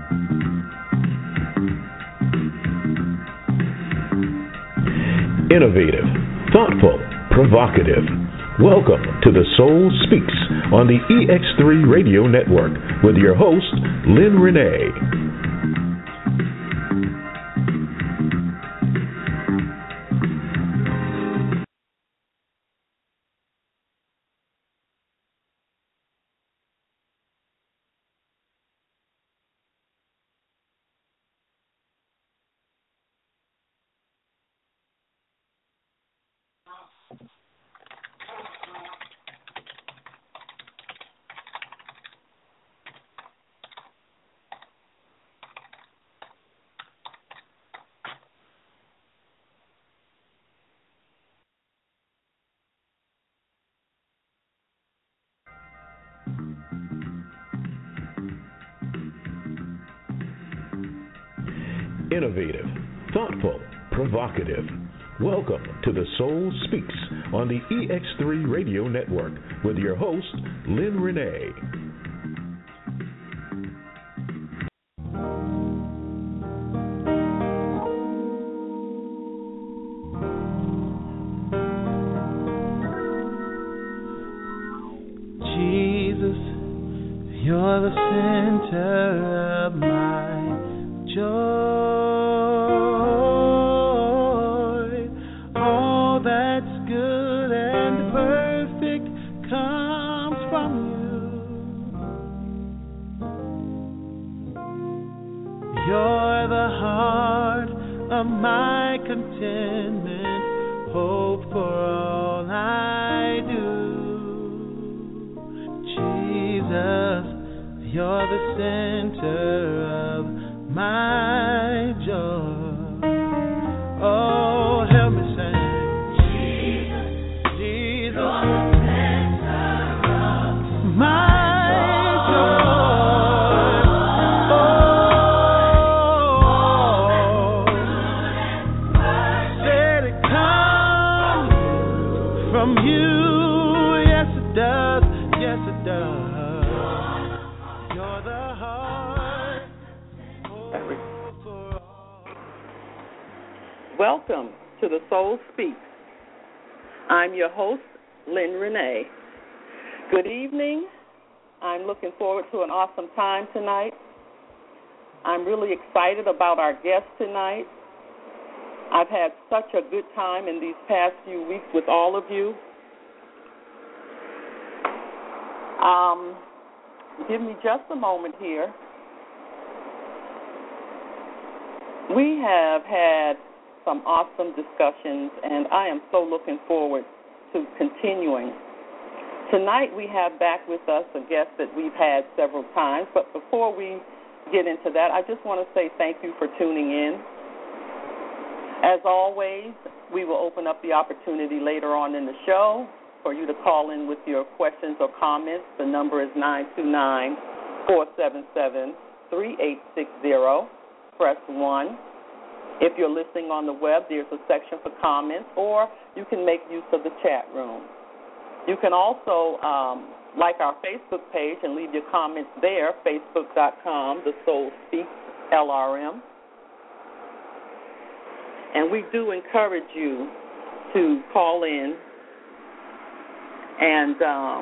Innovative, thoughtful, provocative. Welcome to The Soul Speaks on the EX3 Radio Network with your host, Lynn Renee. Innovative, thoughtful, provocative. Welcome to The Soul Speaks on the EX3 Radio Network with your host, Lynn Renee. Jesus, you're the center of my joy. You're the heart of my contentment, hope for all I do. Jesus, you're the center of my joy. Oh, help me sing. Jesus, Jesus, you're the center of my Welcome to The Soul Speaks. I'm your host, Lynn Renee. Good evening. I'm looking forward to an awesome time tonight. I'm really excited about our guest tonight. I've had such a good time in these past few weeks with all of you. Give me just a moment here. We have had some awesome discussions, and I am so looking forward to continuing. Tonight we have back with us a guest that we've had several times, but before we get into that, I just want to say thank you for tuning in. As always, we will open up the opportunity later on in the show for you to call in with your questions or comments. The number is 929-477-3860. Press 1. If you're listening on the web, there's a section for comments, or you can make use of the chat room. You can also like our Facebook page and leave your comments there, facebook.com, The Soul Speaks LRM. And we do encourage you to call in and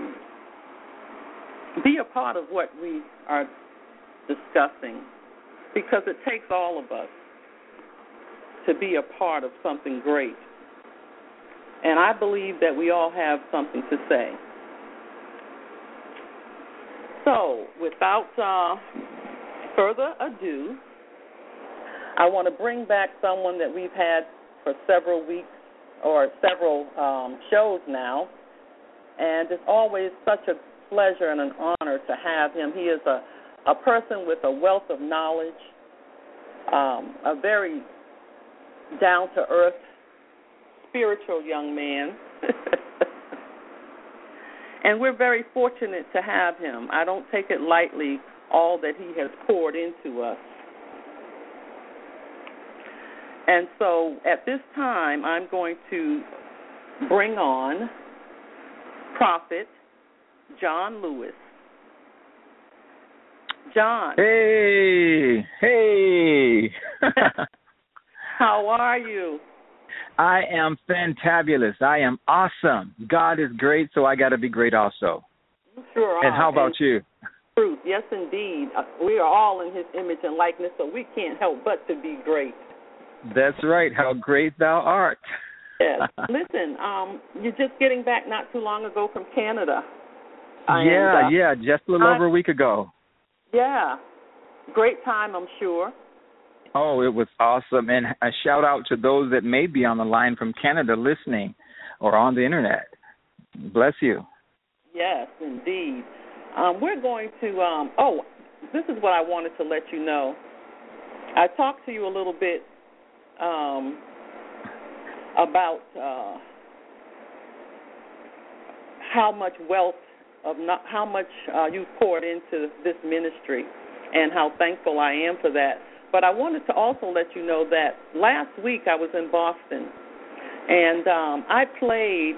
be a part of what we are discussing, because it takes all of us to be a part of something great. And I believe that we all have something to say. So, without further ado, I want to bring back someone that we've had for several weeks or several shows now, and it's always such a pleasure and an honor to have him. He is a person with a wealth of knowledge, a very down-to-earth, spiritual young man. And we're very fortunate to have him. I don't take it lightly, all that he has poured into us. And so at this time, I'm going to bring on Prophet John Lewis. John. Hey. How are you? I am fantabulous. I am awesome. God is great, so I got to be great also. You sure are. And how about you? Truth, yes, indeed. We are all in His image and likeness, so we can't help but to be great. That's right. How great thou art. Yes. Listen, you're just getting back not too long ago from Canada. Yeah, just a little over a week ago. Yeah. Great time, I'm sure. Oh, it was awesome. And a shout out to those that may be on the line from Canada listening or on the internet. Bless you. Yes, indeed. We're going to, this is what I wanted to let you know. I talked to you a little bit about how much you've poured into this ministry and how thankful I am for that. But I wanted to also let you know that last week I was in Boston, and I played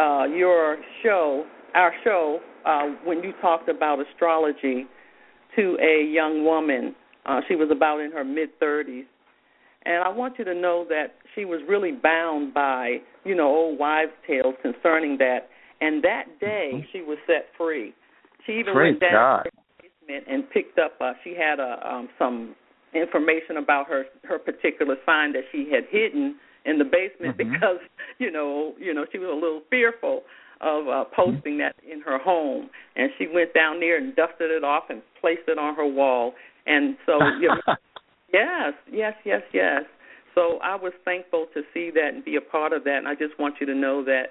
our show, when you talked about astrology to a young woman. She was about in her mid-30s. And I want you to know that she was really bound by, old wives' tales concerning that. And that day she was set free. She even went down to the basement and picked up, she had some information about her particular sign that she had hidden in the basement because, she was a little fearful of posting that in her home. And she went down there and dusted it off and placed it on her wall. And so, yes. So I was thankful to see that and be a part of that. And I just want you to know that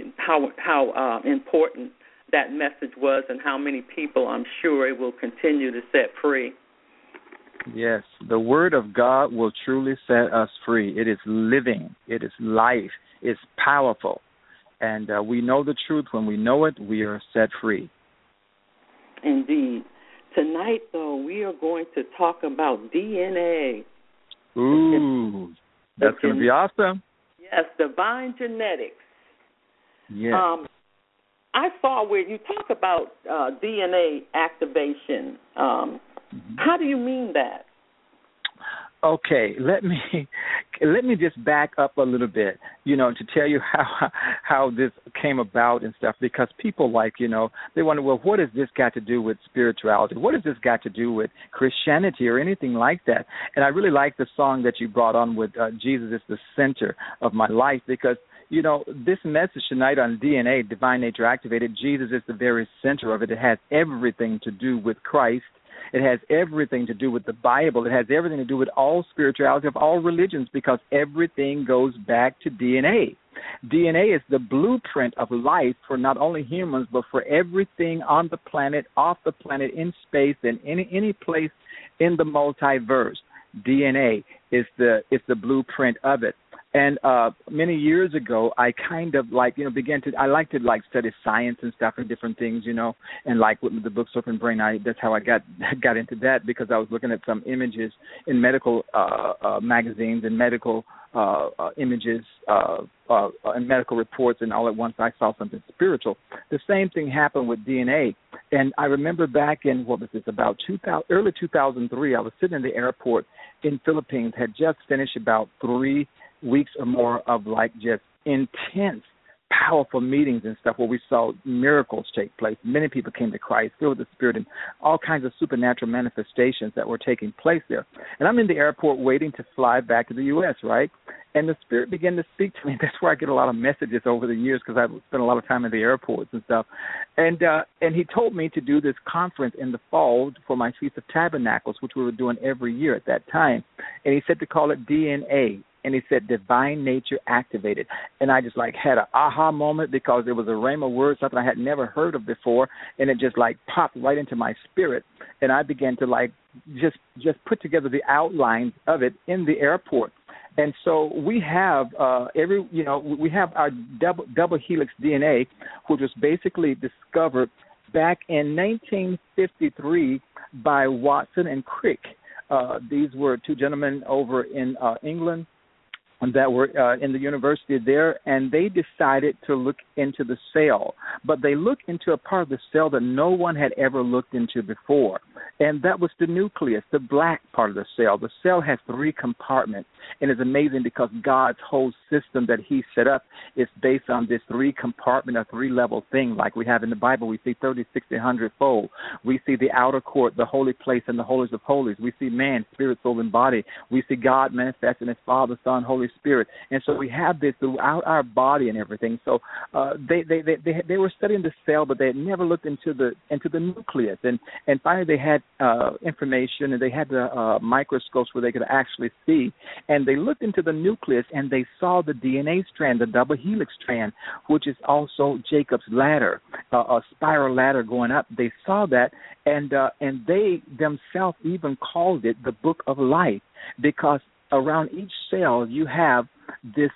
how important that message was and how many people I'm sure it will continue to set free. Yes, the Word of God will truly set us free. It is living. It is life. It's powerful. And we know the truth. When we know it, we are set free. Indeed. Tonight, though, we are going to talk about DNA. Ooh, that's going to be awesome. Yes, divine genetics. Yes. I saw where you talk about DNA activation. How do you mean that? Okay, let me just back up a little bit, to tell you how this came about and stuff, because people they wonder, well, what has this got to do with spirituality? What has this got to do with Christianity or anything like that? And I really like the song that you brought on with Jesus is the center of my life, because this message tonight on DNA, divine nature activated, Jesus is the very center of it. It has everything to do with Christ. It has everything to do with the Bible. It has everything to do with all spirituality of all religions, because everything goes back to DNA. DNA is the blueprint of life for not only humans, but for everything on the planet, off the planet, in space, and any place in the multiverse. DNA is the blueprint of it. And many years ago, I kind of began to study science and stuff and different things, and with the book Serpent Brain, that's how I got into that, because I was looking at some images in medical magazines and medical images and medical reports, and all at once I saw something spiritual. The same thing happened with DNA. And I remember back in, about early 2003, I was sitting in the airport in Philippines, had just finished about 3 weeks or more of just intense, powerful meetings and stuff where we saw miracles take place. Many people came to Christ, filled with the Spirit, and all kinds of supernatural manifestations that were taking place there. And I'm in the airport waiting to fly back to the U.S., right? And the Spirit began to speak to me. That's where I get a lot of messages over the years, because I've spent a lot of time in the airports and stuff. And he told me to do this conference in the fall for my Feast of Tabernacles, which we were doing every year at that time. And he said to call it DNA. And he said, divine nature activated. And I just had an aha moment, because it was a rhema word, something I had never heard of before. And it just popped right into my spirit. And I began to just put together the outlines of it in the airport. And so we have we have our double helix DNA, which was basically discovered back in 1953 by Watson and Crick. These were two gentlemen over in England. that were in the university there, and they decided to look into the cell. But they looked into a part of the cell that no one had ever looked into before, and that was the nucleus, the black part of the cell. The cell has 3 compartments, and it's amazing because God's whole system that he set up is based on this 3-compartment or 3-level thing like we have in the Bible. We see 30, 60, 100-fold. We see the outer court, the holy place, and the holies of holies. We see man, spirit, soul, and body. We see God manifesting as Father, Son, Holy Spirit. And so we have this throughout our body and everything. So they were studying the cell, but they had never looked into the nucleus. And finally they had information, and they had the microscopes where they could actually see. And they looked into the nucleus, and they saw the DNA strand, the double helix strand, which is also Jacob's ladder, a spiral ladder going up. They saw that, and they themselves even called it the book of life, because around each cell you have this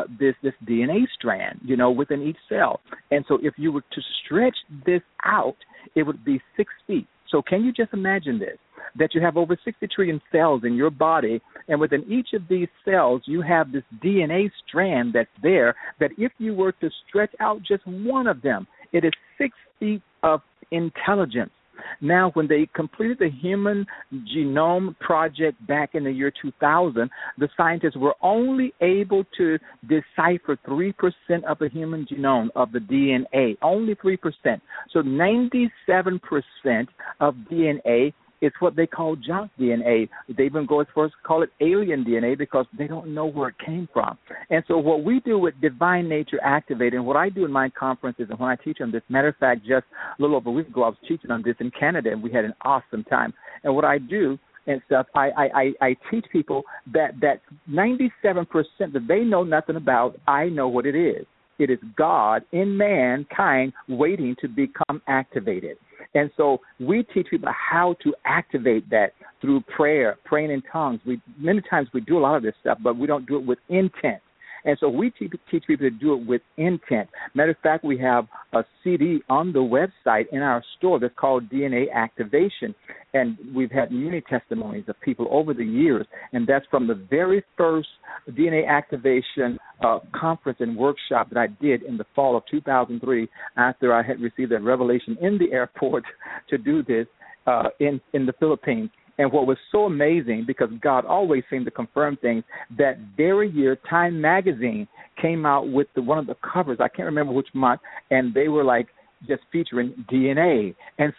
DNA strand, within each cell. And so if you were to stretch this out, it would be 6 feet. So can you just imagine this, that you have over 60 trillion cells in your body, and within each of these cells you have this DNA strand that's there, that if you were to stretch out just one of them, it is 6 feet of intelligence. Now, when they completed the Human Genome Project back in the year 2000, the scientists were only able to decipher 3% of the human genome, of the DNA, only 3%. So 97% of DNA is what they call junk DNA. They even go as far as to call it alien DNA because they don't know where it came from. And so what we do with Divine Nature Activated, and what I do in my conferences and when I teach on this, matter of fact, just a little over a week ago, I was teaching on this in Canada, and we had an awesome time. And what I do and stuff, I teach people that 97% that they know nothing about, I know what it is. It is God in mankind waiting to become activated. And so we teach people how to activate that through prayer, praying in tongues. Many times we do a lot of this stuff, but we don't do it with intent. And so we teach people to do it with intent. Matter of fact, we have a CD on the website in our store that's called DNA Activation. And we've had many testimonies of people over the years. And that's from the very first DNA Activation conference and workshop that I did in the fall of 2003 after I had received a revelation in the airport to do this in the Philippines. And what was so amazing, because God always seemed to confirm things, that very year Time Magazine came out with one of the covers, I can't remember which month, and they were like just featuring DNA. And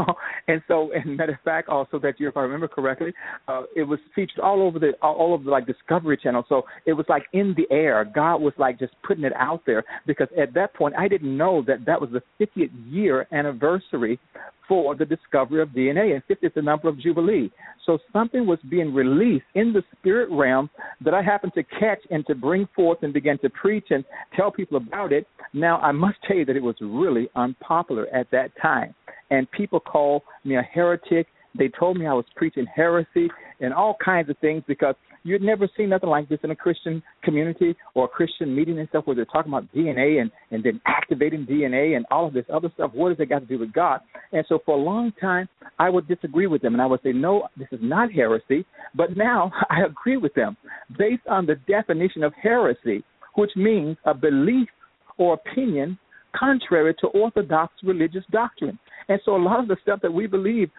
matter of fact, also that year, if I remember correctly, it was featured all over the like Discovery Channel. So it was like in the air. God was like just putting it out there, because at that point I didn't know that was the 50th year anniversary for the discovery of DNA, and 50 is the number of Jubilee. So something was being released in the spirit realm that I happened to catch and to bring forth and begin to preach and tell people about it. Now, I must tell you that it was really unpopular at that time, and people called me a heretic. They told me I was preaching heresy and all kinds of things, because you'd never seen nothing like this in a Christian community or a Christian meeting and stuff where they're talking about DNA and then activating DNA and all of this other stuff. What has it got to do with God? And so for a long time, I would disagree with them, and I would say, no, this is not heresy. But now I agree with them based on the definition of heresy, which means a belief or opinion contrary to orthodox religious doctrine. And so a lot of the stuff that we believe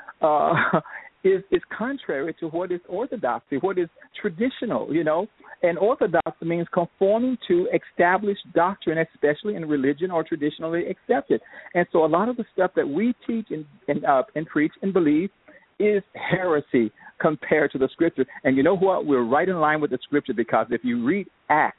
is contrary to what is orthodoxy, what is traditional, And orthodox means conforming to established doctrine, especially in religion or traditionally accepted. And so a lot of the stuff that we teach and preach and believe is heresy compared to the Scripture. And you know what? We're right in line with the Scripture, because if you read Acts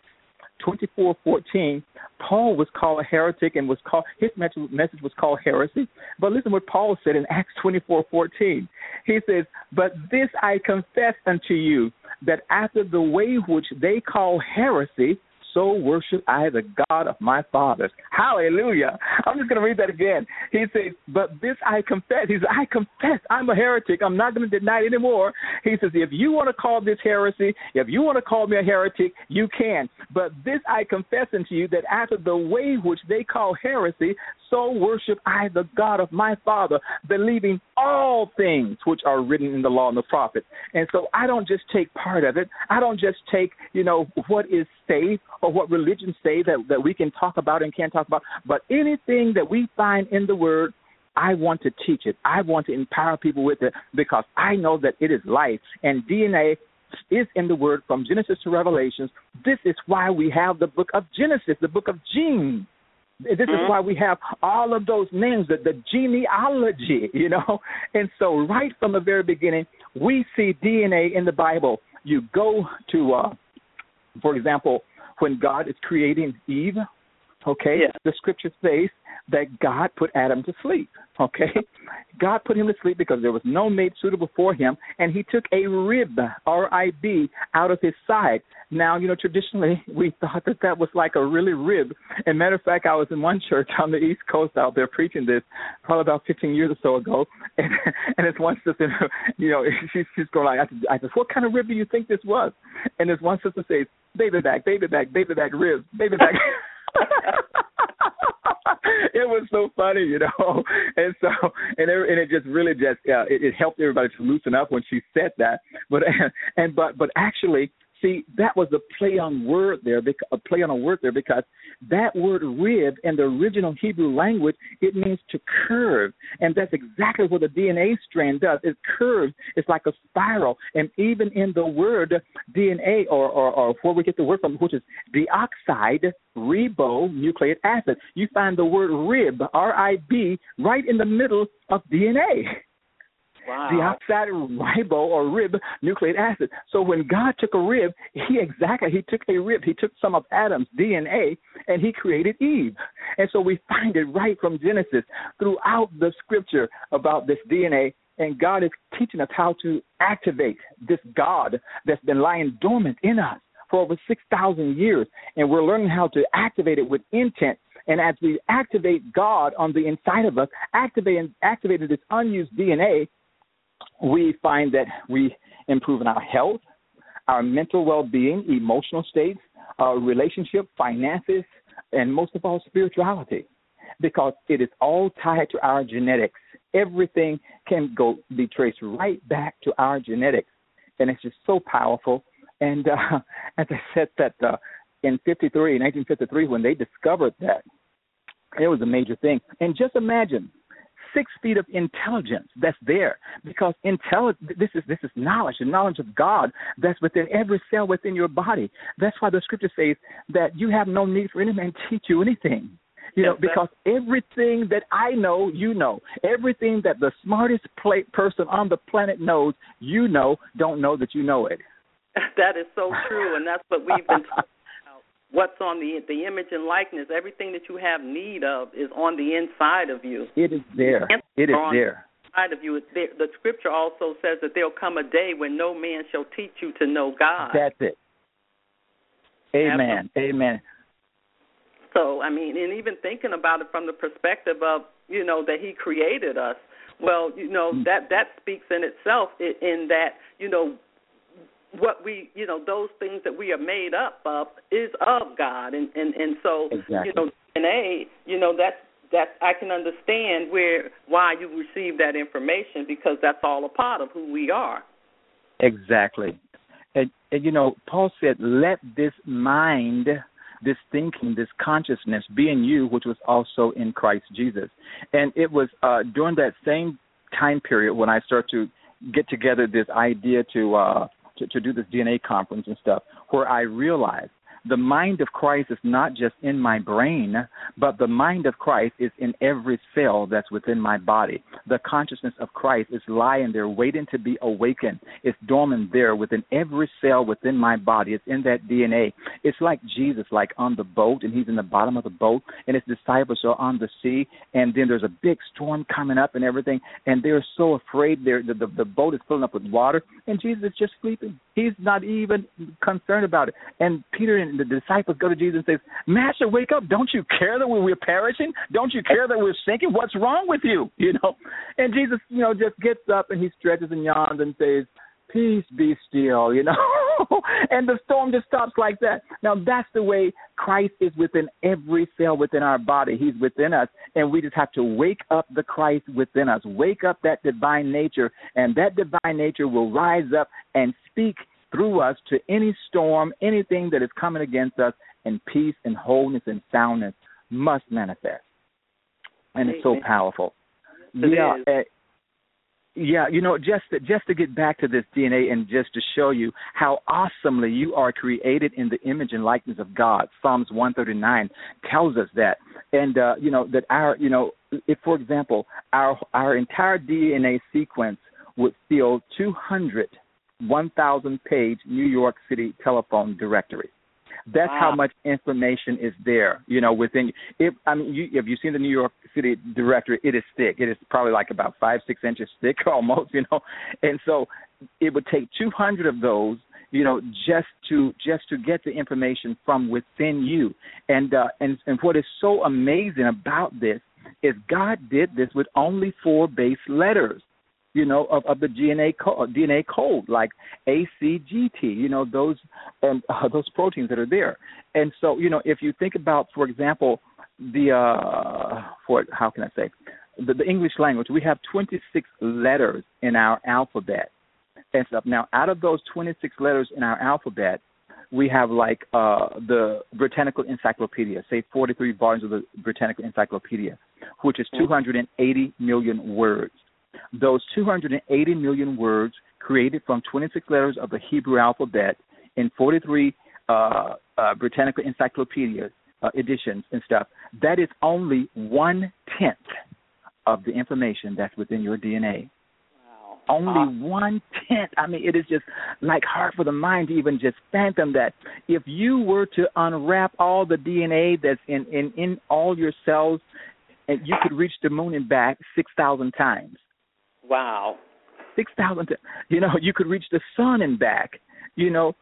24:14, Paul was called a heretic and his message was called heresy. But listen what Paul said in Acts 24:14. He says, "But this I confess unto you, that after the way which they call heresy, so worship I the God of my fathers." Hallelujah. I'm just going to read that again. He says, but this I confess. He says, I confess I'm a heretic. I'm not going to deny it anymore. He says, if you want to call this heresy, if you want to call me a heretic, you can. But this I confess unto you, that after the way which they call heresy, so worship I the God of my Father, believing all things which are written in the law and the prophets. And so I don't just take part of it. I don't just take, what is safe or what religions say that we can talk about and can't talk about, but anything that we find in the Word, I want to teach it. I want to empower people with it because I know that it is life. And DNA is in the Word from Genesis to Revelations. This is why we have the book of Genesis, the book of genes. This is why we have all of those names, the genealogy, And so right from the very beginning, we see DNA in the Bible. You go to, for example, when God is creating Eve, the scripture says that God put Adam to sleep, God put him to sleep because there was no mate suitable for him, and he took a rib, R-I-B, out of his side. Now, traditionally, we thought that was like a really rib. And matter of fact, I was in one church on the East Coast out there preaching this probably about 15 years or so ago, and this one sister, she's going like, I said, what kind of rib do you think this was? And this one sister says, baby back ribs, baby back. It was so funny, and so and it just really it helped everybody to loosen up when she said that. But actually, see, that was a play on a word there because that word rib in the original Hebrew language, it means to curve, and that's exactly what the DNA strand does. It curves. It's like a spiral, and even in the word DNA, or where we get the word from, which is deoxide ribonucleic acid, you find the word rib, R-I-B, right in the middle of DNA. Wow. Deoxide ribo or rib nucleic acid. So when God took a rib, he took some of Adam's DNA and he created Eve. And so we find it right from Genesis throughout the scripture about this DNA, and God is teaching us how to activate this God that's been lying dormant in us for over 6,000 years, and we're learning how to activate it with intent. And as we activate God on the inside of us, activating this unused DNA, we find that we improve in our health, our mental well-being, emotional states, our relationship, finances, and most of all, spirituality, because it is all tied to our genetics. Everything can be traced right back to our genetics, and it's just so powerful. And as I said, that in 1953, when they discovered that, it was a major thing. And just imagine 6 feet of intelligence that's there, because this is knowledge, the knowledge of God that's within every cell within your body. That's why the scripture says that you have no need for any man to teach you anything. Because everything that I know, you know. Everything that the smartest person on the planet knows, don't know that you know it. That is so true, and that's what we've been talking about. What's on the image and likeness, everything that you have need of is on the inside of you. It is there. It is there. Inside of you. It's there. The scripture also says that there'll come a day when no man shall teach you to know God. That's it. Amen. Absolutely. Amen. So, I mean, and even thinking about it from the perspective of, that he created us, well, that speaks in itself in that, what we, those things that we are made up of is of God. And so, exactly. DNA, that's I can understand why you receive that information, because that's all a part of who we are. Exactly. And Paul said, let this mind, this thinking, this consciousness be in you, which was also in Christ Jesus. And it was during that same time period when I started to get together this idea to do this DNA conference and stuff, where I realized the mind of Christ is not just in my brain, but the mind of Christ is in every cell that's within my body. The consciousness of Christ is lying there waiting to be awakened. It's dormant there within every cell within my body. It's in that DNA. It's like Jesus, like on the boat, and he's in the bottom of the boat, and his disciples are on the sea, and then there's a big storm coming up and everything, and they're so afraid. The boat is filling up with water, and Jesus is just sleeping. He's not even concerned about it. And Peter and the disciples go to Jesus and say, Master, wake up. Don't you care that we're perishing? Don't you care that we're sinking? What's wrong with you? And Jesus, just gets up and he stretches and yawns and says, peace, be still, and the storm just stops like that. Now, that's the way Christ is within every cell within our body. He's within us, and we just have to wake up the Christ within us, wake up that divine nature, and that divine nature will rise up and speak through us to any storm, anything that is coming against us, and peace and wholeness and soundness must manifest. And it's so powerful. Yeah, you know, just to get back to this DNA and just to show you how awesomely you are created in the image and likeness of God. Psalms 139 tells us that. And, you know, that our, you know, if, for example, our entire DNA sequence would fill 1,000-page New York City telephone directory. That's how much information is there, you know, within. If you've seen the New York City directory, it is thick. It is probably like about 5-6 inches thick, almost, you know. And so it would take 200 of those, you know, just to get the information from within you. And what is so amazing about this is God did this with only 4 base letters, you know, of the DNA code, like ACGT, you know, those proteins that are there. And so, you know, if you think about, for example, the English language, we have 26 letters in our alphabet and stuff. Now, out of those 26 letters in our alphabet, we have like the Britannica Encyclopedia, say 43 volumes of the Britannica Encyclopedia, which is 280 million words. Those 280 million words created from 26 letters of the Hebrew alphabet in 43 Britannica Encyclopedia editions and stuff, that is only 1/10 of the information that's within your DNA. Wow. Only 1/10. I mean, it is just like hard for the mind to even just fathom that. If you were to unwrap all the DNA that's in all your cells, and you could reach the moon and back 6,000 times. Wow. 6,000. You know, you could reach the sun and back, you know,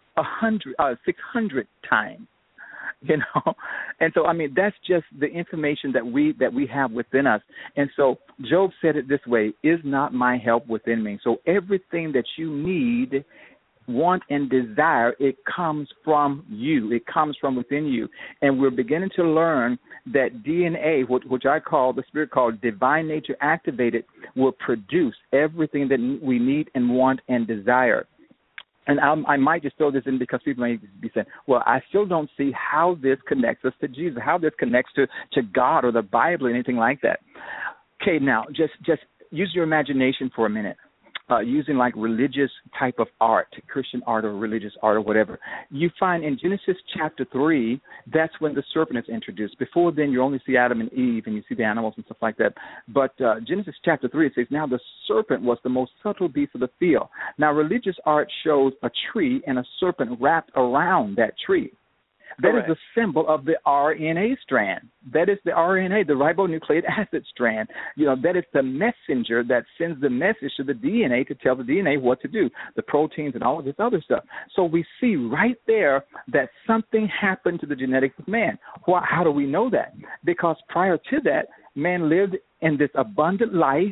600 times. You know, and so I mean that's just the information that we have within us. And so Job said it this way: "Is not my help within me?" So everything that you need, want, and desire, it comes from you. It comes from within you. And we're beginning to learn that DNA, which I call, the Spirit called divine nature activated, will produce everything that we need and want and desire. And I might just throw this in because people may be saying, well, I still don't see how this connects us to Jesus, how this connects to God or the Bible or anything like that. Okay, now, just use your imagination for a minute. Using like religious type of art, Christian art or religious art or whatever. You find in Genesis chapter 3, that's when the serpent is introduced. Before then, you only see Adam and Eve and you see the animals and stuff like that. But Genesis chapter 3, it says, now the serpent was the most subtle beast of the field. Now religious art shows a tree and a serpent wrapped around that tree. That Correct. Is a symbol of the RNA strand. That is the RNA, the ribonucleic acid strand. You know, that is the messenger that sends the message to the DNA to tell the DNA what to do, the proteins and all of this other stuff. So we see right there that something happened to the genetics of man. Well, how do we know that? Because prior to that, man lived in this abundant life.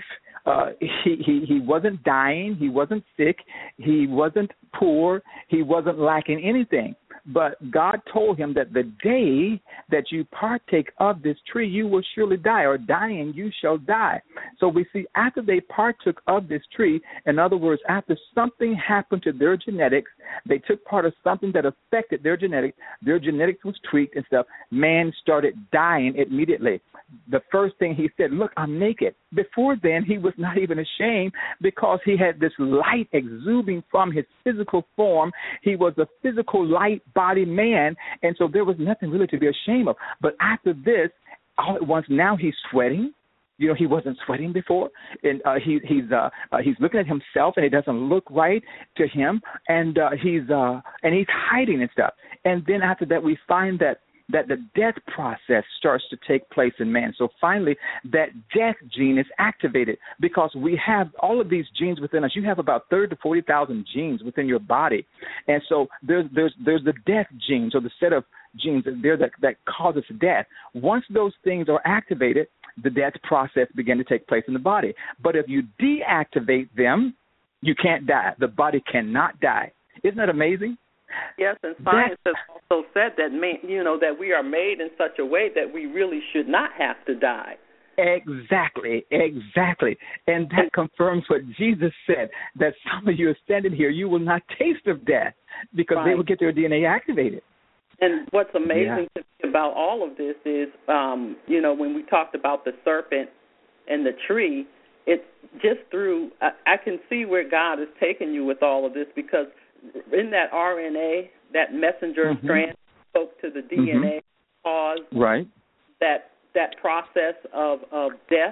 He wasn't dying. He wasn't sick. He wasn't poor. He wasn't lacking anything. But God told him that the day that you partake of this tree, you will surely die, or dying, you shall die. So we see after they partook of this tree, in other words, after something happened to their genetics, they took part of something that affected their genetics was tweaked and stuff, man started dying immediately. The first thing he said, look, I'm naked. Before then, he was not even ashamed because he had this light exuding from his physical form. He was a physical light body man, and so there was nothing really to be ashamed of. But after this, all at once, now he's sweating. You know, he wasn't sweating before, and he's looking at himself, and it doesn't look right to him, and he's hiding and stuff. And then after that, we find that the death process starts to take place in man. So finally, that death gene is activated because we have all of these genes within us. You have about 30,000 to 40,000 genes within your body. And so there's the death genes, or the set of genes there that causes death. Once those things are activated, the death process begins to take place in the body. But if you deactivate them, you can't die. The body cannot die. Isn't that amazing? Yes, and science has also said that, that we are made in such a way that we really should not have to die. Exactly. And that confirms what Jesus said, that some of you are standing here, you will not taste of death because they will get their DNA activated. And what's amazing to me about all of this is, when we talked about the serpent and the tree, it's just through, I can see where God is taking you with all of this, because in that RNA, that messenger strand spoke to the DNA, caused that process of death.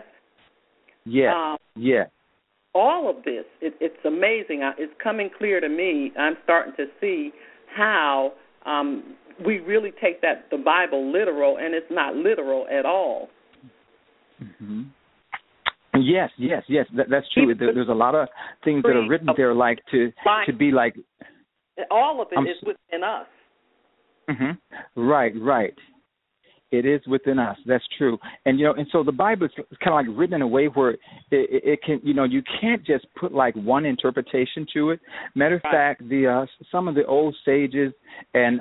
All of this, it's amazing. It's coming clear to me. I'm starting to see how we really take the Bible literal, and it's not literal at all. Yes, that's true. There's a lot of things that are written there, like to be like. All of it is within us. Right. It is within us. That's true. And and so the Bible is kind of like written in a way where it can, you can't just put like one interpretation to it. Matter of fact, some of the old sages and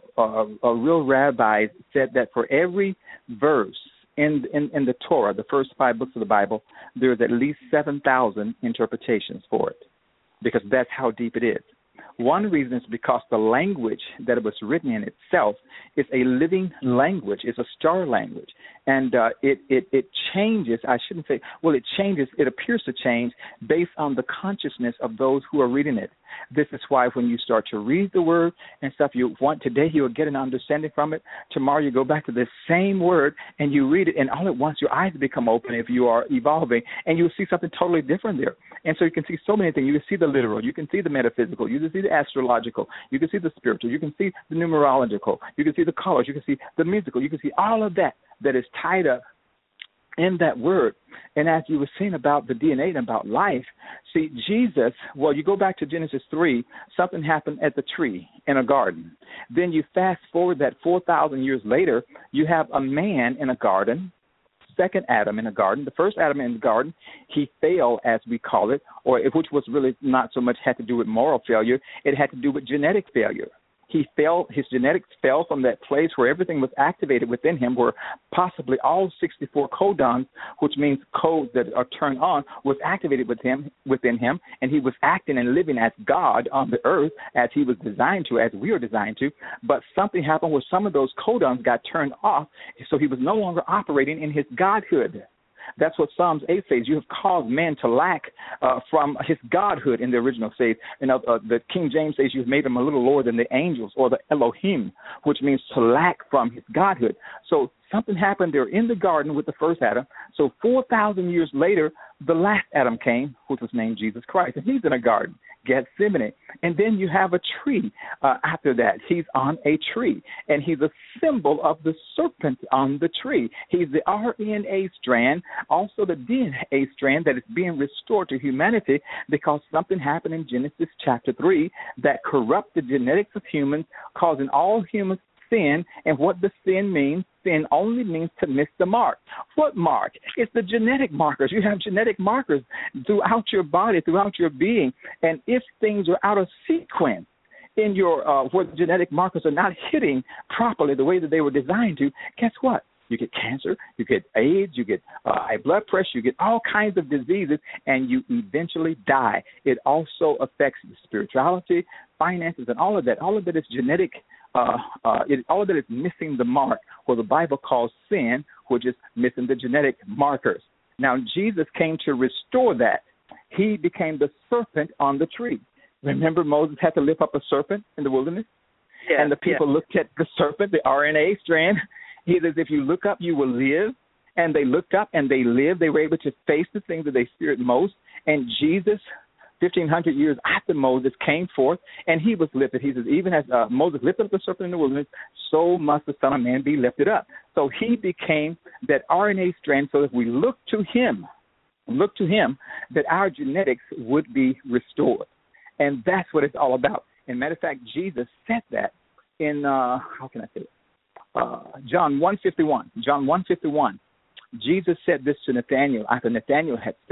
real rabbis said that for every verse in the Torah, the first 5 books of the Bible, there's at least 7,000 interpretations for it, because that's how deep it is. One reason is because the language that it was written in itself is a living language. It's a star language. And it changes. I shouldn't say, it changes. It appears to change based on the consciousness of those who are reading it. This is why when you start to read the word and stuff, today you will get an understanding from it. Tomorrow you go back to the same word and you read it, and all at once your eyes become open if you are evolving, and you'll see something totally different there. And so you can see so many things. You can see the literal. You can see the metaphysical. You can see the astrological. You can see the spiritual. You can see the numerological. You can see the colors. You can see the musical. You can see all of that is tied up in that word. And as you were saying about the DNA and about life, see, Jesus, you go back to Genesis 3, something happened at the tree in a garden. Then you fast forward that 4,000 years later, you have a man in a garden, second Adam in a garden. The first Adam in the garden, he failed, as we call it, which was really not so much had to do with moral failure. It had to do with genetic failure. He fell, his genetics fell from that place where everything was activated within him, where possibly all 64 codons, which means codes that are turned on, was activated within him, and he was acting and living as God on the earth as he was designed to, as we are designed to. But something happened where some of those codons got turned off, so he was no longer operating in his godhood. That's what Psalms 8 says. You have caused man to lack from his godhood in the original says. The King James says you've made him a little lower than the angels, or the Elohim, which means to lack from his godhood. So something happened there in the garden with the first Adam. So 4,000 years later, the last Adam came, which was named Jesus Christ, and he's in a garden, Gethsemane. And then you have a tree after that. He's on a tree, and he's a symbol of the serpent on the tree. He's the RNA strand, also the DNA strand that is being restored to humanity because something happened in Genesis chapter 3 that corrupted the genetics of humans, causing all humans sin. And what does sin mean? Sin only means to miss the mark. What mark? It's the genetic markers. You have genetic markers throughout your body, throughout your being. And if things are out of sequence in your where the genetic markers are not hitting properly the way that they were designed to, guess what? You get cancer, you get AIDS, you get high blood pressure, you get all kinds of diseases, and you eventually die. It also affects spirituality, finances, and all of that. All of that is genetic. All of that is missing the mark, what the Bible calls sin, which is missing the genetic markers. Now, Jesus came to restore that. He became the serpent on the tree. Remember, Moses had to lift up a serpent in the wilderness? Yes, and the people looked at the serpent, the RNA strand. He says, if you look up, you will live. And they looked up and they lived. They were able to face the things that they feared most. And Jesus, 1,500 years after Moses, came forth, and he was lifted. He says, even as Moses lifted up the serpent in the wilderness, so must the Son of Man be lifted up. So he became that RNA strand so that we look to him, that our genetics would be restored. And that's what it's all about. And matter of fact, Jesus said that in, how can I say it? John 1:51. John 1:51. Jesus said this to Nathanael after Nathanael had said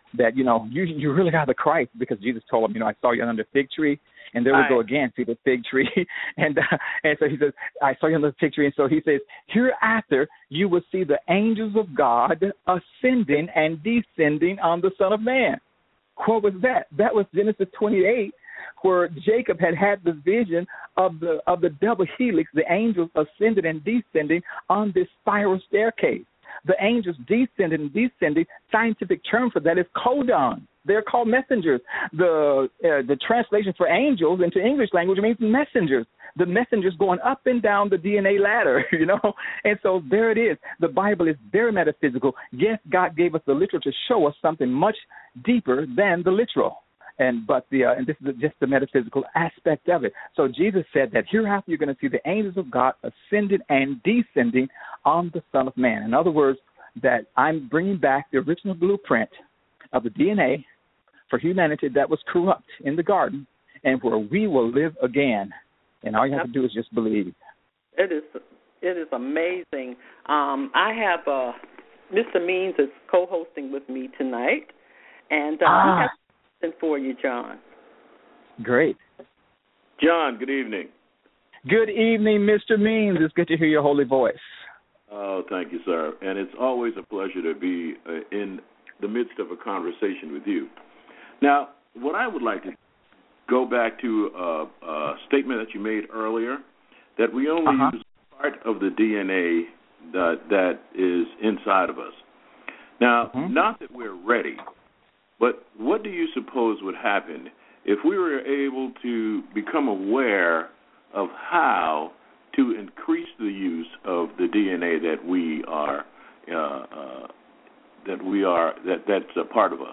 that, you really are the Christ, because Jesus told him, I saw you under the fig tree, and there we go again, see the fig tree. and so he says, I saw you under the fig tree. And so he says, hereafter you will see the angels of God ascending and descending on the Son of Man. What was that? That was Genesis 28, where Jacob had this vision of the double helix, the angels ascending and descending on this spiral staircase. The angels descending and descending, scientific term for that is codon. They're called messengers. The translation for angels into English language means messengers. The messengers going up and down the DNA ladder, And so there it is. The Bible is very metaphysical. Yes, God gave us the literal to show us something much deeper than the literal. And this is just the metaphysical aspect of it. So Jesus said that hereafter you're going to see the angels of God ascending and descending on the Son of Man. In other words, that I'm bringing back the original blueprint of the DNA for humanity that was corrupt in the garden, and where we will live again. And all you have to do is just believe. It is amazing. I have Mr. Means is co-hosting with me tonight, and he has something for you, John. Great. John, good evening. Good evening, Mr. Means. It's good to hear your holy voice. Oh, thank you, sir. And it's always a pleasure to be in the midst of a conversation with you. Now, what I would like to go back to a statement that you made earlier, that we only use part of the DNA that is inside of us. Now, not that we're ready, but what do you suppose would happen if we were able to become aware of how to increase the use of the DNA that's a part of us?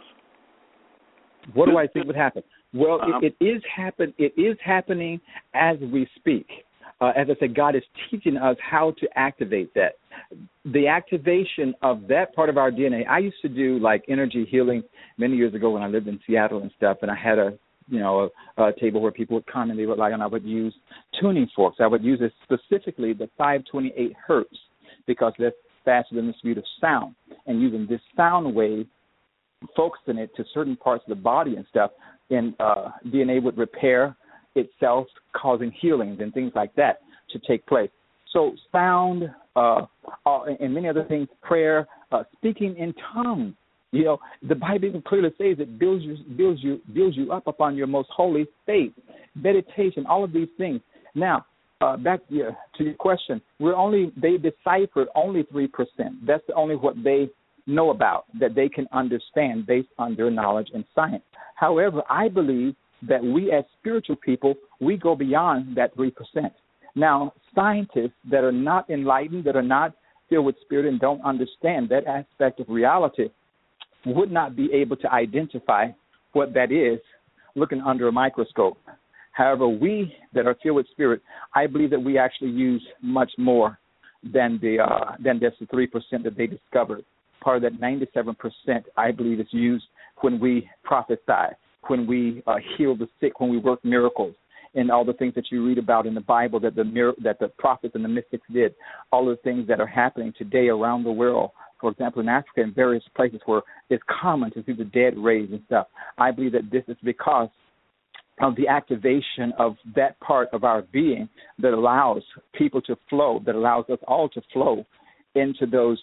What do I think would happen? Well, it is happening as we speak. As I said, God is teaching us how to activate that. The activation of that part of our DNA. I used to do like energy healing many years ago when I lived in Seattle and stuff, and I had a table where people would come and they would and I would use tuning forks. I would use it specifically the 528 hertz because that's faster than the speed of sound, and using this sound wave, focusing it to certain parts of the body and stuff, and DNA would repair itself, causing healings and things like that to take place. So sound and many other things, prayer, speaking in tongues. The Bible even clearly says it builds you up upon your most holy faith, meditation, all of these things. Now, back to your question, they deciphered only 3%. That's only what they know about, that they can understand based on their knowledge and science. However, I believe that we as spiritual people, we go beyond that 3%. Now, scientists that are not enlightened, that are not filled with spirit and don't understand that aspect of reality would not be able to identify what that is looking under a microscope. However, we that are filled with spirit, I believe that we actually use much more than just the 3% that they discovered. Part of that 97%, I believe, is used when we prophesy, when we heal the sick, when we work miracles, and all the things that you read about in the Bible that the prophets and the mystics did, all the things that are happening today around the world. For example, in Africa and various places where it's common to see the dead raised and stuff. I believe that this is because of the activation of that part of our being that allows people to flow, that allows us all to flow into those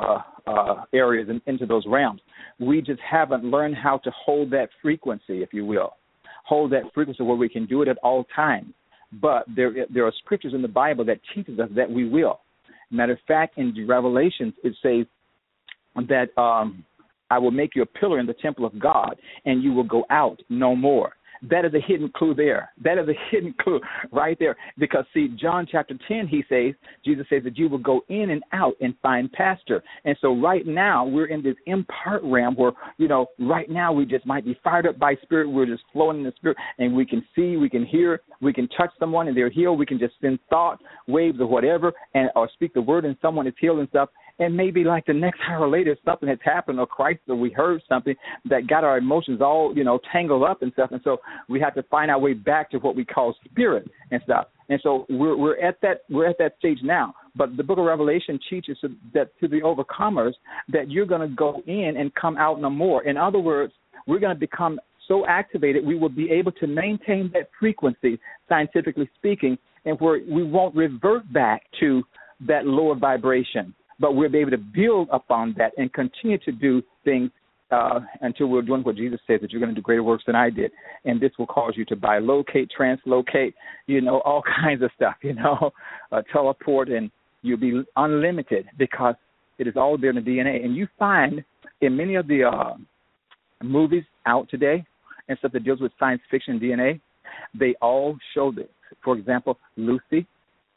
areas and into those realms. We just haven't learned how to hold that frequency, if you will, hold that frequency where we can do it at all times. But there are scriptures in the Bible that teaches us that we will. Matter of fact, in Revelations, it says that I will make you a pillar in the temple of God, and you will go out no more. That is a hidden clue there. That is a hidden clue right there. Because, see, John chapter 10, Jesus says that you will go in and out and find pasture. And so right now we're in this impart realm where, right now we just might be fired up by spirit. We're just flowing in the spirit, and we can see, we can hear, we can touch someone and they're healed. We can just send thought waves or whatever or speak the word and someone is healed and stuff. And maybe like the next hour later, something has happened or Christ or we heard something that got our emotions all, tangled up and stuff. And so we have to find our way back to what we call spirit and stuff. And so we're at that stage now But the book of Revelation teaches that to the overcomers that you're going to go in and come out no more. In other words, we're going to become so activated we will be able to maintain that frequency, scientifically speaking, and where we won't revert back to that lower vibration, but we'll be able to build upon that and continue to do things until we're doing what Jesus said, that you're going to do greater works than I did. And this will cause you to bilocate, translocate, all kinds of stuff, teleport, and you'll be unlimited because it is all there in the DNA. And you find in many of the movies out today and stuff that deals with science fiction DNA, they all show this. For example, Lucy,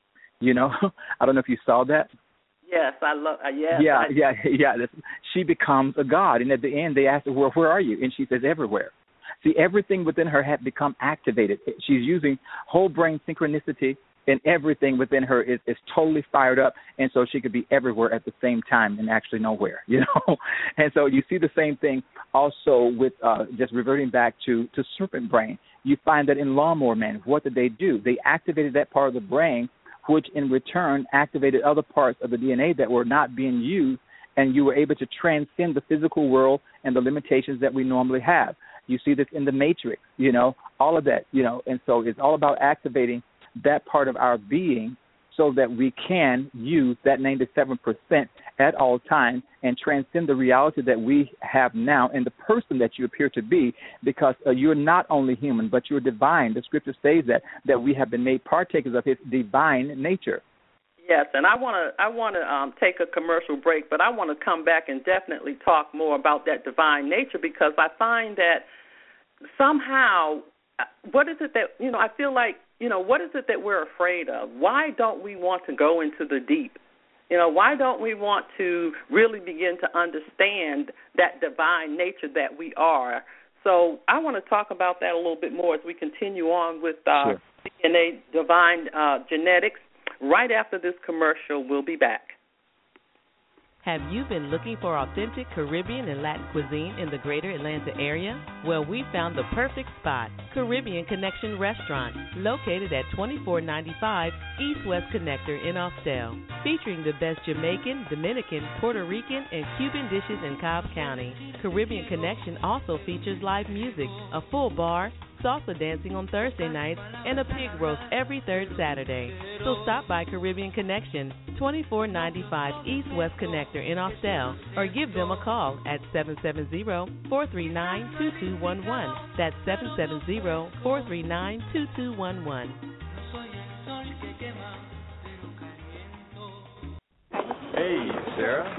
I don't know if you saw that. Yes, I love. Yes. Yeah. She becomes a god, and at the end they ask her, "Well, where are you?" And she says, "Everywhere." See, everything within her had become activated. She's using whole brain synchronicity, and everything within her is totally fired up, and so she could be everywhere at the same time and actually nowhere. And so you see the same thing also with just reverting back to serpent brain. You find that in Lawnmower Man, what did they do? They activated that part of the brain, which in return activated other parts of the DNA that were not being used, and you were able to transcend the physical world and the limitations that we normally have. You see this in the Matrix, all of that, and so it's all about activating that part of our being so that we can use that 97% at all times and transcend the reality that we have now and the person that you appear to be, because you're not only human, but you're divine. The scripture says that we have been made partakers of his divine nature. Yes, and I want to take a commercial break, but I want to come back and definitely talk more about that divine nature, because I find that somehow, what is it that, I feel like, what is it that we're afraid of? Why don't we want to go into the deep? Why don't we want to really begin to understand that divine nature that we are? So I want to talk about that a little bit more as we continue on with Sure. DNA Divine Genetics. Right after this commercial, we'll be back. Have you been looking for authentic Caribbean and Latin cuisine in the greater Atlanta area? Well, we found the perfect spot, Caribbean Connection Restaurant, located at 2495 East-West Connector in Austell, featuring the best Jamaican, Dominican, Puerto Rican, and Cuban dishes in Cobb County. Caribbean Connection also features live music, a full bar, salsa dancing on Thursday nights, and a pig roast every third Saturday. So stop by Caribbean Connection, 2495 East-West Connector in Austell, or give them a call at 770-439-2211. That's 770-439-2211. Hey, Sarah.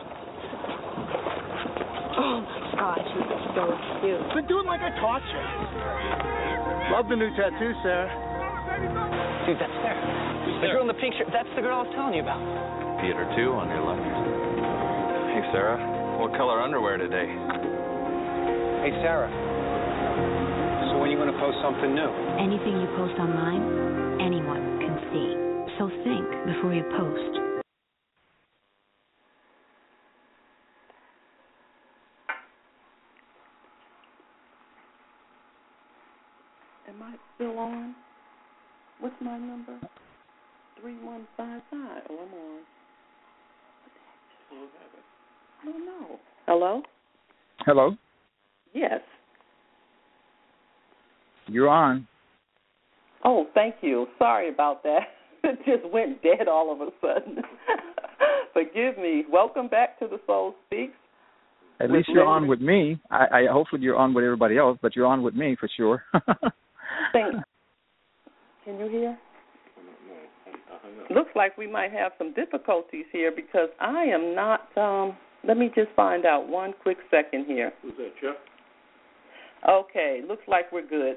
Oh, my gosh, he's so cute. Been doing like I taught you. Love the new tattoo, Sarah. Dude, that's Sarah. The girl in the pink shirt. That's the girl I was telling you about. Theater 2 on your left. Hey, Sarah. What color underwear today? Hey, Sarah. So when are you going to post something new? Anything you post online, anyone can see. So think before you post. Am I still on? What's my number? 3155. Oh, I'm on. I don't know. Hello? Hello? Yes. You're on. Oh, thank you. Sorry about that. It just went dead all of a sudden. Forgive me. Welcome back to The Soul Speaks. At least you're on with me. I hopefully you're on with everybody else, but you're on with me for sure. Can you hear? Looks like we might have some difficulties here because I am not. Let me just find out one quick second here. Who's that, Chuck? Okay, looks like we're good.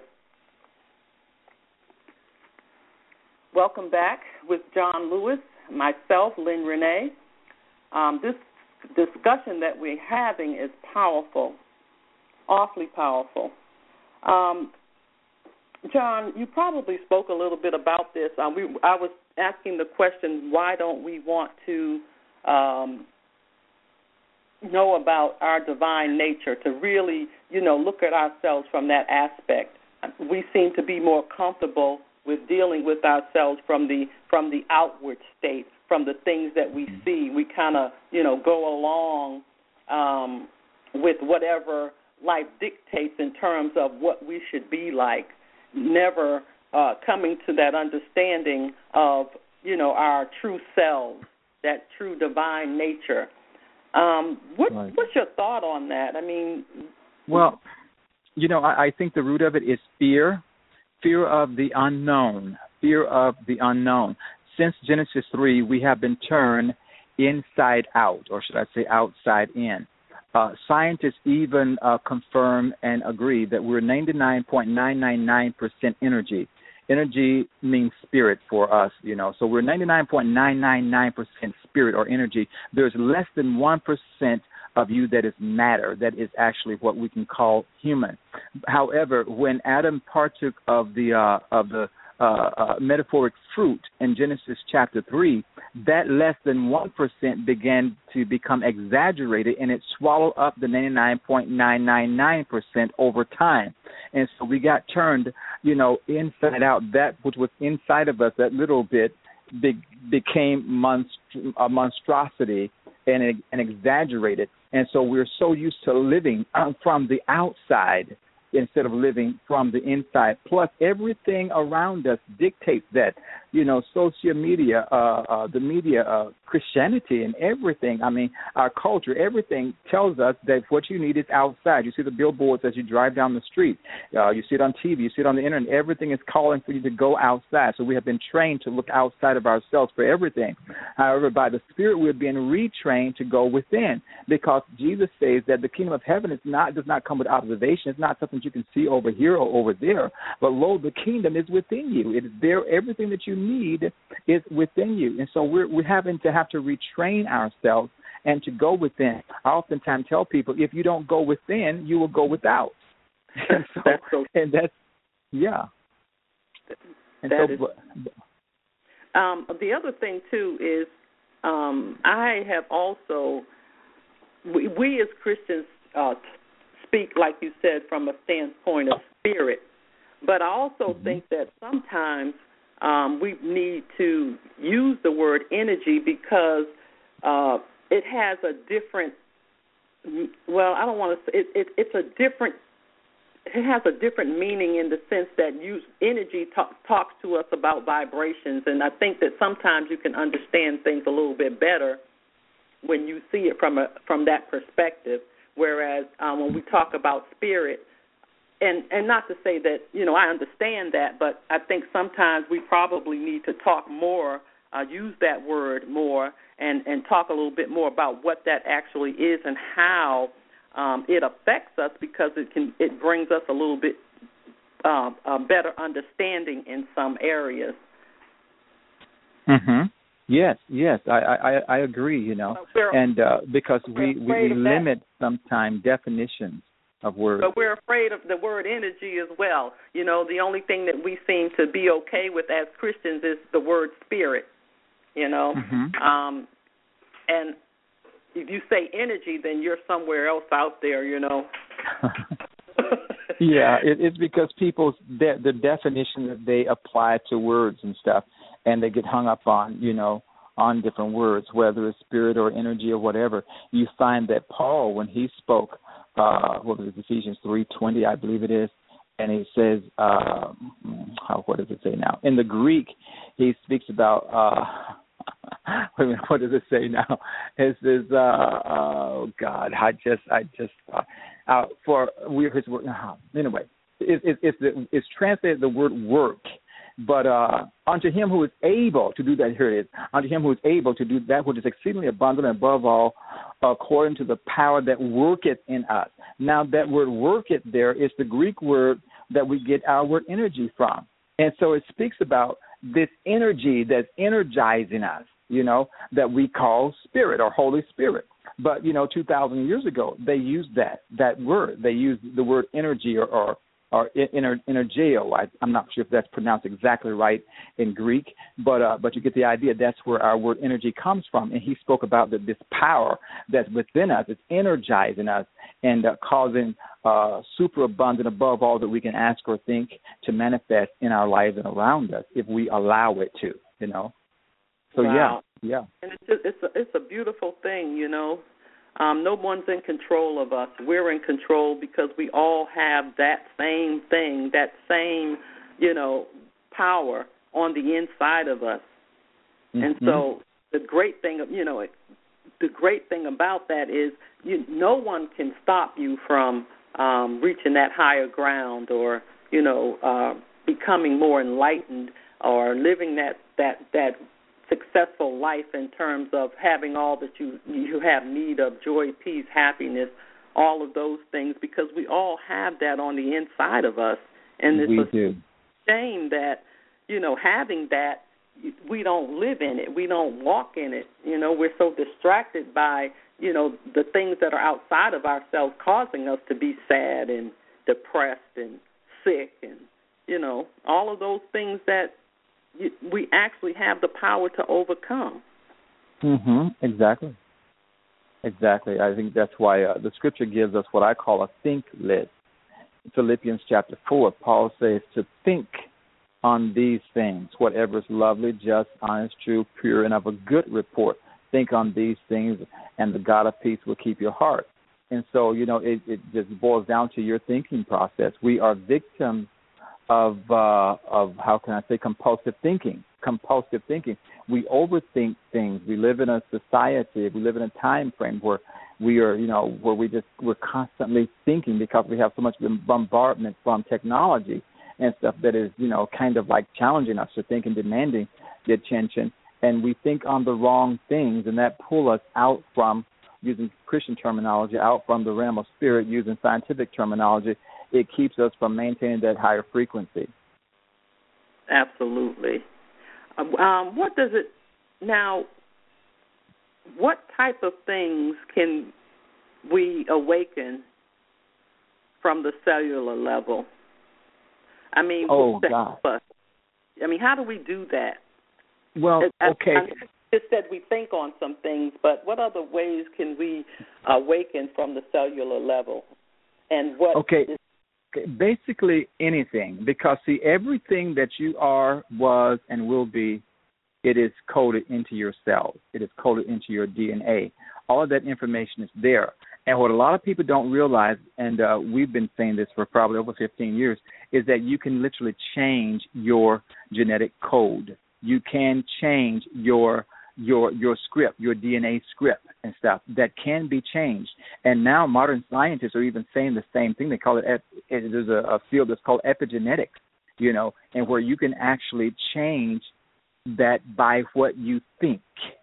Welcome back with John Lewis, myself, Lynn Renee. This discussion that we're having is powerful, awfully powerful. John, you probably spoke a little bit about this. I was asking the question, why don't we want to know about our divine nature, to really, look at ourselves from that aspect. We seem to be more comfortable with dealing with ourselves from the outward state from the things that we see. We kind of, go along with whatever life dictates in terms of what we should be like, never coming to that understanding of, our true selves, that true divine nature. What's your thought on that? I mean, well, I think the root of it is fear of the unknown, Since Genesis 3, we have been turned inside out, or should I say outside in. Scientists even confirm and agree that we're 99.999% energy. Energy means spirit for us, So we're 99.999% spirit or energy. There's less than 1% of you that is matter, that is actually what we can call human. However, when Adam partook of the metaphoric fruit in Genesis chapter 3, that less than 1% began to become exaggerated, and it swallowed up the 99.999% over time. And so we got turned, inside out. That which was inside of us, that little bit, became a monstrosity and exaggerated. And so we're so used to living from the outside instead of living from the inside. Plus, everything around us dictates that. Social media, the media, Christianity and everything, our culture, everything tells us that what you need is outside. You see the billboards as you drive down the street. You see it on TV. You see it on the internet. Everything is calling for you to go outside. So we have been trained to look outside of ourselves for everything. However, by the Spirit, we're being retrained to go within, because Jesus says that the kingdom of heaven does not come with observation. It's not something you can see over here or over there. But lo, the kingdom is within you. It is there. Everything that you need is within you. And so we're having to retrain ourselves and to go within. I oftentimes tell people, if you don't go within, you will go without. And that's the other thing too is I have also we as Christians speak, like you said, from a standpoint of spirit, but I also think that sometimes we need to use the word energy because it has a different. Well, I don't want to say it's a different. It has a different meaning in the sense that energy talks to us about vibrations, and I think that sometimes you can understand things a little bit better when you see it from that perspective. Whereas when we talk about spirit, and not to say that, I understand that, but I think sometimes we probably need to talk more, use that word more, and talk a little bit more about what that actually is and how it affects us, because it brings us a little bit better understanding in some areas. Mm-hmm. Yes, I agree, and because we limit sometimes definitions of words. But we're afraid of the word energy as well. The only thing that we seem to be okay with as Christians is the word spirit, Mm-hmm. And if you say energy, then you're somewhere else out there, Yeah, it's because people's the definition that they apply to words and stuff, and they get hung up on, on different words, whether it's spirit or energy or whatever. You find that Paul, when he spoke, Ephesians 3:20, I believe it is, and he says, what does it say now? In the Greek, he speaks about, what does it say now? It says, oh God, anyway, it's translated the word work. But unto him who is able to do that, here it is, unto him who is able to do that which is exceedingly abundant above all, according to the power that worketh in us. Now, that word worketh there is the Greek word that we get our word energy from. And so it speaks about this energy that's energizing us, that we call spirit or Holy Spirit. But, 2,000 years ago, they used that word. They used the word energy or energeo. I'm not sure if that's pronounced exactly right in Greek, but you get the idea. That's where our word energy comes from. And he spoke about this power that's within us. It's energizing us and causing superabundant above all that we can ask or think to manifest in our lives and around us if we allow it to, So wow. yeah. And it's a beautiful thing, you know. No one's in control of us. We're in control because we all have that same thing, that same, you know, power on the inside of us. Mm-hmm. And so the great thing, you know, the great thing about that is no one can stop you from reaching that higher ground, or, you know, becoming more enlightened, or living that successful life in terms of having all that you have need of: joy, peace, happiness, all of those things, because we all have that on the inside of us. And it's a shame that, you know, having that, we don't live in it. We don't walk in it. You know, we're so distracted by, you know, the things that are outside of ourselves, causing us to be sad and depressed and sick and, you know, all of those things that we actually have the power to overcome. Exactly. I think that's why the Scripture gives us what I call a think list. Philippians chapter 4, Paul says to think on these things, whatever is lovely, just, honest, true, pure, and of a good report. Think on these things, and the God of peace will keep your heart. And so, you know, it just boils down to your thinking process. We are victims of how can I say, compulsive thinking. We overthink things. We live in a society, we live in a time frame where we are, you know, where we're constantly thinking, because we have so much bombardment from technology and stuff that is, you know, kind of like challenging us to think and demanding the attention. And we think on the wrong things, and that pull us out from, using Christian terminology, out from the realm of spirit, using scientific terminology. It keeps us from maintaining that higher frequency. Absolutely. What does it now? What type of things can we awaken from the cellular level? I mean, God. I mean, how do we do that? Well, okay. I just said we think on some things, but what other ways can we awaken from the cellular level? And what? Okay. Basically anything, because, see, everything that you are, was, and will be, it is coded into your cells. It is coded into your DNA. All of that information is there. And what a lot of people don't realize, and we've been saying this for probably over 15 years, is that you can literally change your genetic code. You can change your script, your DNA script and stuff. That can be changed. And now modern scientists are even saying the same thing. They call it, there's a field that's called epigenetics, you know, and where you can actually change that by what you think,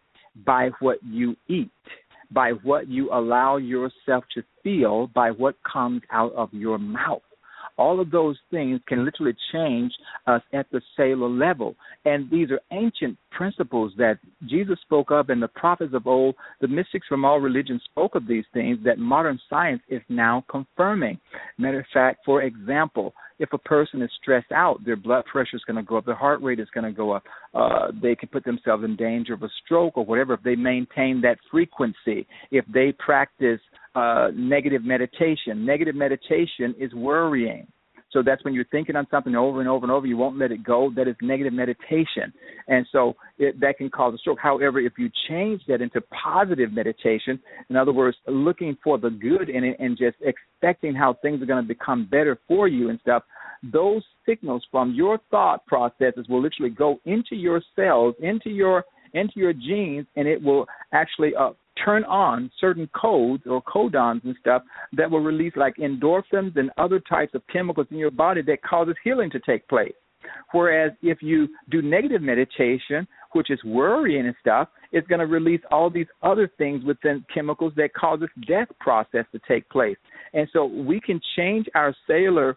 by what you eat, by what you allow yourself to feel, by what comes out of your mouth. All of those things can literally change us at the cellular level. And these are ancient principles that Jesus spoke of, and the prophets of old, the mystics from all religions spoke of these things that modern science is now confirming. Matter of fact, for example, if a person is stressed out, their blood pressure is going to go up, their heart rate is going to go up. They can put themselves in danger of a stroke or whatever if they maintain that frequency. If they practice negative meditation. Negative meditation is worrying. So that's when you're thinking on something over and over and over, you won't let it go. That is negative meditation. And so that can cause a stroke. However, if you change that into positive meditation, in other words, looking for the good in it and just expecting how things are going to become better for you and stuff, those signals from your thought processes will literally go into your cells, into your genes, and it will actually turn on certain codes or codons and stuff that will release like endorphins and other types of chemicals in your body that causes healing to take place. Whereas if you do negative meditation, which is worrying and stuff, it's going to release all these other things within chemicals that causes death process to take place. And so we can change our cellular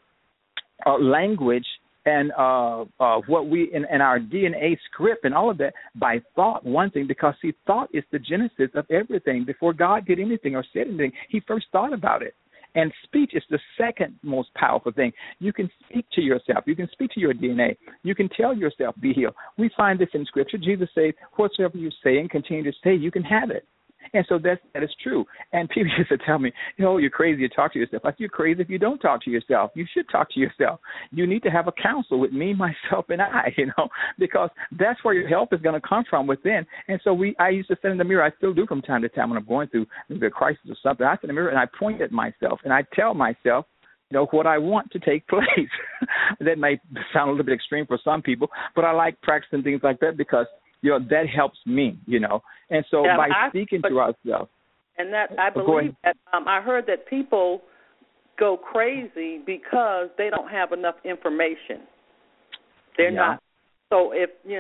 language and what we in our DNA script and all of that by thought, one thing, because, see, thought is the genesis of everything. Before God did anything or said anything, he first thought about it. And speech is the second most powerful thing. You can speak to yourself. You can speak to your DNA. You can tell yourself, be healed. We find this in Scripture. Jesus says, whatsoever you say and continue to say, you can have it. And so that is true. And people used to tell me, you're crazy to talk to yourself. I said, you're crazy if you don't talk to yourself. You should talk to yourself. You need to have a counsel with me, myself, and I, because that's where your help is going to come from within. And so I used to sit in the mirror. I still do from time to time when I'm going through the crisis or something. I sit in the mirror and I point at myself and I tell myself, what I want to take place. That may sound a little bit extreme for some people, but I like practicing things like that because, that helps me, And so by speaking to ourselves. And that I believe that I heard that people go crazy because they don't have enough information. They're not. So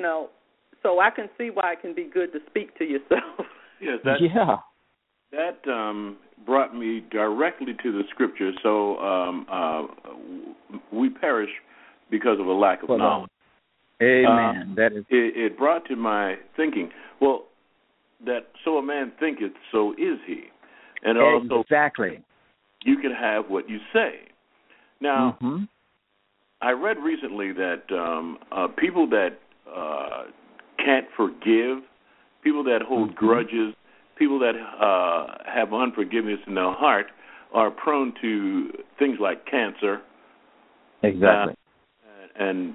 so I can see why it can be good to speak to yourself. Yes, that brought me directly to the scripture. So we perish because of a lack of knowledge. Amen. That is. It brought to my thinking. Well, that so a man thinketh, so is he, and also exactly. You can have what you say. Now, I read recently that people that can't forgive, people that hold grudges, people that have unforgiveness in their heart are prone to things like cancer. Exactly. And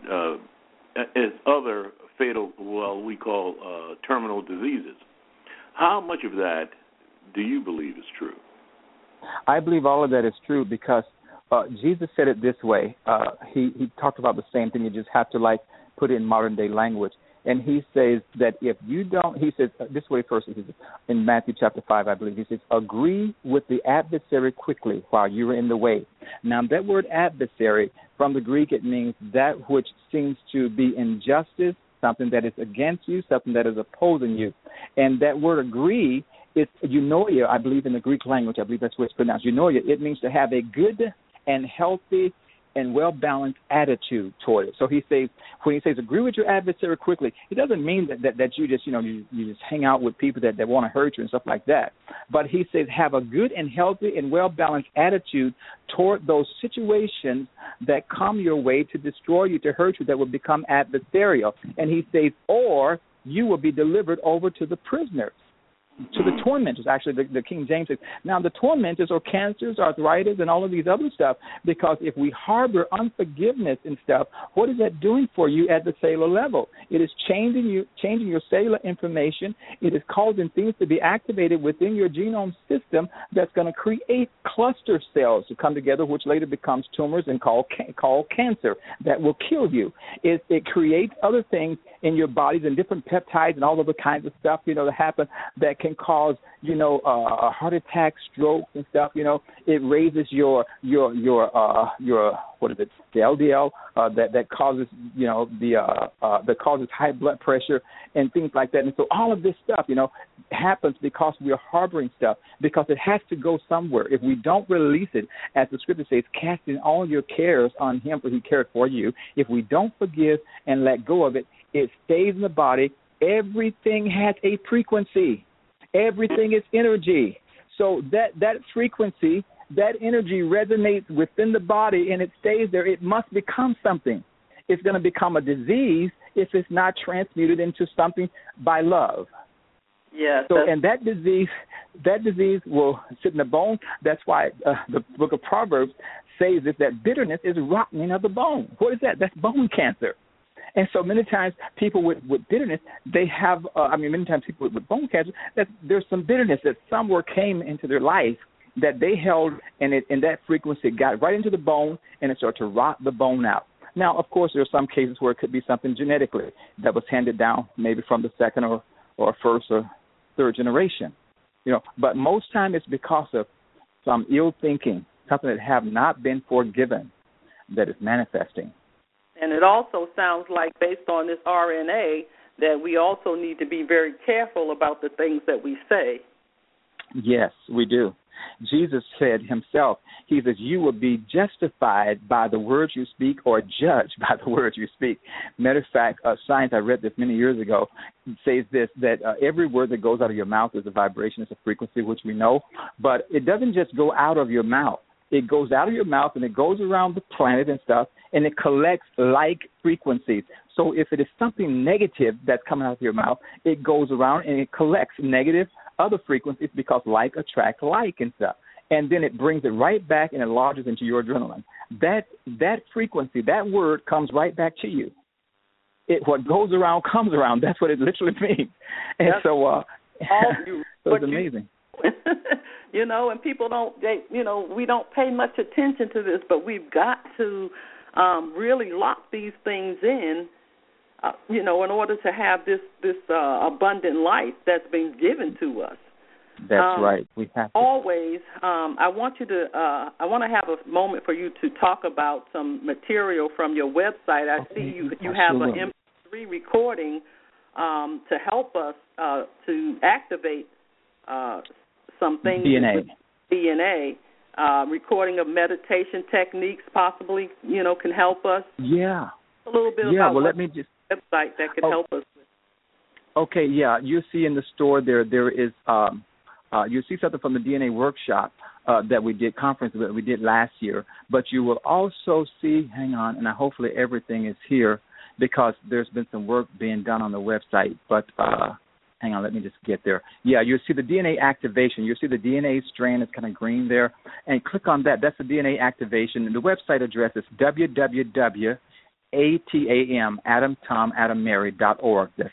other fatal, we call terminal diseases. How much of that do you believe is true? I believe all of that is true because Jesus said it this way. He talked about the same thing. You just have to put it in modern day language. And he says that if you don't, he says this way first, he says, in Matthew chapter 5, I believe, he says, agree with the adversary quickly while you are in the way. Now, that word adversary, from the Greek, it means that which seems to be injustice, something that is against you, something that is opposing you. And that word agree, it's eunoia, I believe, in the Greek language. I believe that's what it's pronounced, eunoia. It means to have a good and healthy and well-balanced attitude toward it. So when he says agree with your adversary quickly, it doesn't mean that you just, you just hang out with people that want to hurt you and stuff like that. But he says have a good and healthy and well-balanced attitude toward those situations that come your way to destroy you, to hurt you, that will become adversarial. And he says, or you will be delivered over to the prisoners. To the tormentors, actually, the King James says. Now, the tormentors are cancers, arthritis, and all of these other stuff, because if we harbor unforgiveness and stuff, what is that doing for you at the cellular level? It is changing your cellular information. It is causing things to be activated within your genome system that's going to create cluster cells to come together, which later becomes tumors and called cancer that will kill you. It creates other things in your bodies and different peptides and all other kinds of stuff, that happen that can cause, a heart attack, stroke and stuff. It raises your what is it, the LDL that causes, that causes high blood pressure and things like that. And so all of this stuff, happens because we are harboring stuff, because it has to go somewhere. If we don't release it, as the scripture says, casting all your cares on him, for he cared for you. If we don't forgive and let go of it, it stays in the body. Everything has a frequency. Everything is energy. So that frequency, that energy resonates within the body and it stays there. It must become something. It's going to become a disease if it's not transmuted into something by love. Yes. So, and that disease will sit in the bone. That's why the book of Proverbs says that bitterness is rotting of the bone. What is that? That's bone cancer. And so many times people with bitterness, they have, many times people with bone cancer, that there's some bitterness that somewhere came into their life that they held, and that frequency got right into the bone, and it started to rot the bone out. Now, of course, there are some cases where it could be something genetically that was handed down maybe from the second or first or third generation. But most time it's because of some ill thinking, something that have not been forgiven that is manifesting. And it also sounds like, based on this RNA, that we also need to be very careful about the things that we say. Yes, we do. Jesus said himself, he says, you will be justified by the words you speak or judged by the words you speak. Matter of fact, science, I read this many years ago, says this, that every word that goes out of your mouth is a vibration, it's a frequency, which we know, but it doesn't just go out of your mouth. It goes out of your mouth and it goes around the planet and stuff, and it collects like frequencies. So if it is something negative that's coming out of your mouth, it goes around and it collects negative other frequencies because like attract like and stuff. And then it brings it right back and it lodges into your adrenaline. That frequency, that word comes right back to you. What goes around comes around. That's what it literally means. And That's so it's amazing. And people we don't pay much attention to this, but we've got to really lock these things in, in order to have this abundant life that's been given to us. That's right. We have to. Always. I want to have a moment for you to talk about some material from your website. I see you have an MP3 recording to help us to activate some things. DNA. Recording of meditation techniques possibly, can help us. Yeah. A little bit about website that could help us with. Okay, yeah. You see in the store there is you'll see something from the DNA workshop that we did, conference that we did last year. But you will also see, hang on, and hopefully everything is here because there's been some work being done on the website. But hang on, let me just get there. Yeah, you'll see the DNA activation. You'll see the DNA strand is kind of green there. And click on that. That's the DNA activation. And the website address is www.ATAMAdamTomAdamMary.org. That's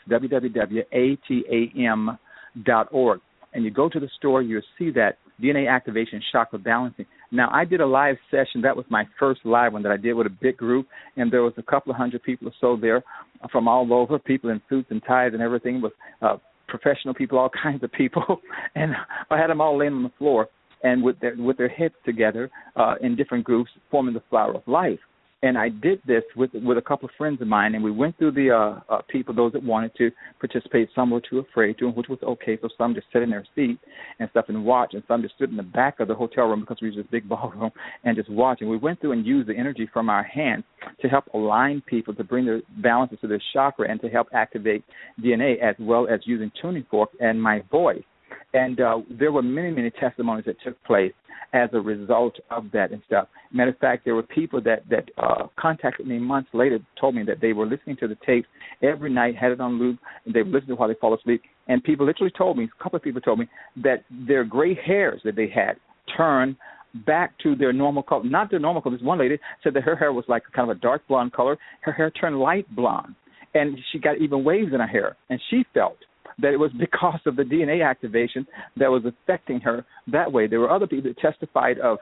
www.ATAM.org. And you go to the store, you'll see that DNA activation, chakra balancing. Now, I did a live session. That was my first live one that I did with a big group, and there was a couple of hundred people or so there from all over, people in suits and ties and everything, with professional people, all kinds of people. And I had them all laying on the floor and with their heads together in different groups, forming the flower of life. And I did this with a couple of friends of mine, and we went through the people, those that wanted to participate. Some were too afraid to, which was okay, so some just sat in their seat and stuff and watched, and some just stood in the back of the hotel room because we was this big ballroom and just watched. And we went through and used the energy from our hands to help align people, to bring their balances to their chakra, and to help activate DNA, as well as using tuning fork and my voice. And there were many, many testimonies that took place as a result of that and stuff. Matter of fact, there were people that contacted me months later, told me that they were listening to the tapes every night, had it on loop, and they would listen to it while they fall asleep. And people literally told me, a couple of people told me, that their gray hairs that they had turned back to their normal color. Not their normal color. This one lady said that her hair was like kind of a dark blonde color. Her hair turned light blonde, and she got even waves in her hair, and she felt that it was because of the DNA activation that was affecting her that way. There were other people that testified of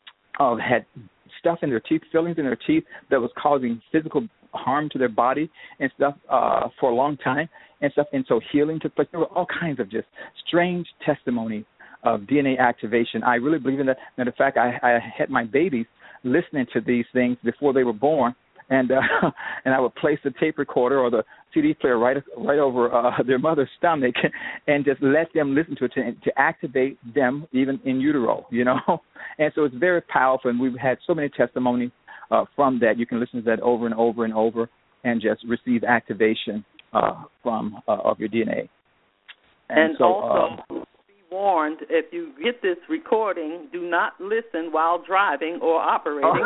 had stuff in their teeth, fillings in their teeth that was causing physical harm to their body and stuff for a long time and stuff. And so healing took place. There were all kinds of just strange testimonies of DNA activation. I really believe in that. Matter of fact, I had my babies listening to these things before they were born. And I would place the tape recorder or the CD player right over their mother's stomach and just let them listen to it to activate them even in utero, And so it's very powerful, and we've had so many testimonies from that. You can listen to that over and over and over and just receive activation from of your DNA. And so, also be warned, if you get this recording, do not listen while driving or operating.